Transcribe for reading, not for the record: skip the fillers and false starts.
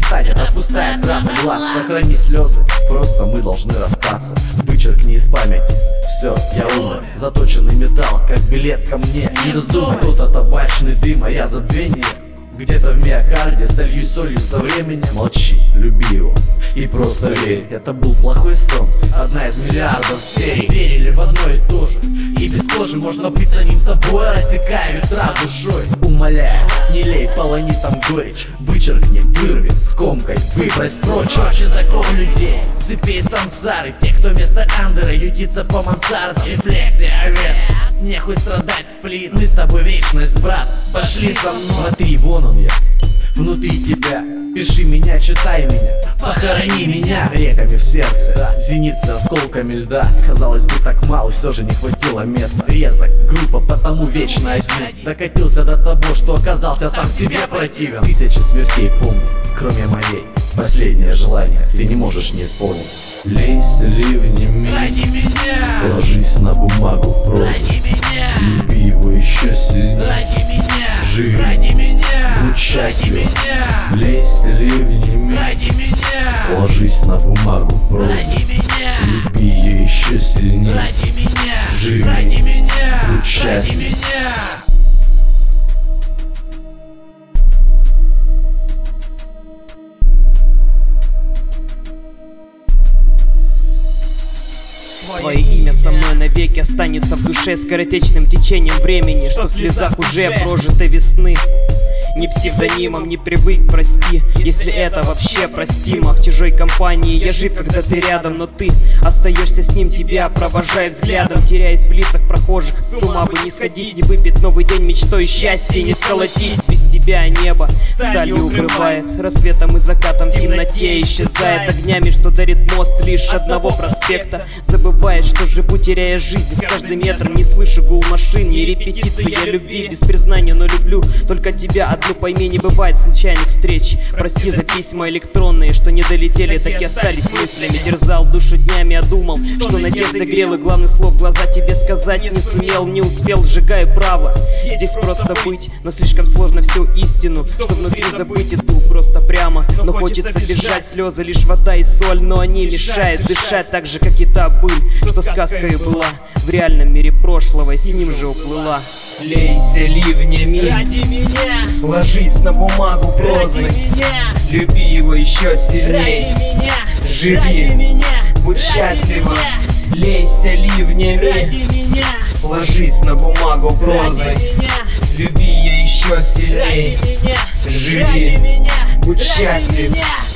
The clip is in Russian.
перестань, это пустая трата глаз. Сохрани слезы, просто мы должны расстаться. Вычеркни из памяти, все, я умер. Заточенный металл, как билет ко мне. Не вздумай, кто-то табачный дым, а я забвение. Где-то в миокарде сольюсь солью со временем. Молчи, люби его и просто верь. Это был плохой сон, одна из миллиардов серий. Верили в одно и то же, и без кожи можно быть самим собой, рассекая ветра душой. Умоляю, не лей полонитом горечь. Вычеркни, вырви, скомкай, выбрось прочь. Прочь закон людей, цепей сансары. Те, кто вместо андера ютится по мансарде. Рефлексия, вес, нехуй страдать, сплит. Мы с тобой вечность, брат, пошли со мной. Смотри, вон он я, внутри тебя. Пиши меня, читай меня, похорони меня реками в сердце. Зенитцы осколками льда. Казалось бы, так мало, все же не хватило места. Резок, группа, потому вечно один. Докатился до того, что оказался сам себе противен. Тысячи смертей помню, кроме моей. Последнее желание ты не можешь не исполнить. Лейся ливнями, ради меня, ложись на бумагу прозы. ради меня, люби его еще сильнее. ради меня, живи, ради меня, будь ради счастлив. меня, Лейся ливнями, ради меня, ложись на бумагу прозы. ради меня, люби ее еще сильнее. ради меня, живи, ради меня, будь ради счастлив. меня. Твое имя со мной навеки останется в душе скоротечным течением времени, что в слезах уже прожитой весны. Ни псевдонимом не привык, прости, если это вообще простимо. В чужой компании я жив, когда ты рядом, но ты остаешься с ним, тебя провожая взглядом, теряясь в лицах прохожих. С ума бы не сходить, не выпить новый день мечтой счастья, не сколотить. Без тебя небо сталью укрывает, рассветом и закатом в темноте исчезает, огнями, что дарит мост лишь одного проспекта. Забывает, что живу, теряя жизнь, с каждым метром не слышу гул машин, не репетиции я любви, без признания, но люблю только тебя одну. Пойми, не бывает случайных встреч. Прости за письма электронные, что не долетели, так и остались мыслями. Терзал душу днями, я думал, что надежда грел, и главных слов в глаза тебе сказать не сумел, не успел, сжигаю право здесь просто быть, но слишком сложно всю истину, что внутри забыть, иду просто прямо, но хочется бежать, слезы лишь вода и соль, но они мешают дышать так же, как и та быль, что сказкой была в реальном мире прошлого, и с ним же уплыла. Лейся ливнями, Ради меня, ложись на бумагу прозы, ради меня, люби его еще ради сильней, меня, живи, ради меня, будь ради счастлива. меня, Лейся ливнями, ради меня, ложись на бумагу прозы, ради меня, люби ее еще ради сильней, меня, живи, ради меня, будь ради счастлив. меня.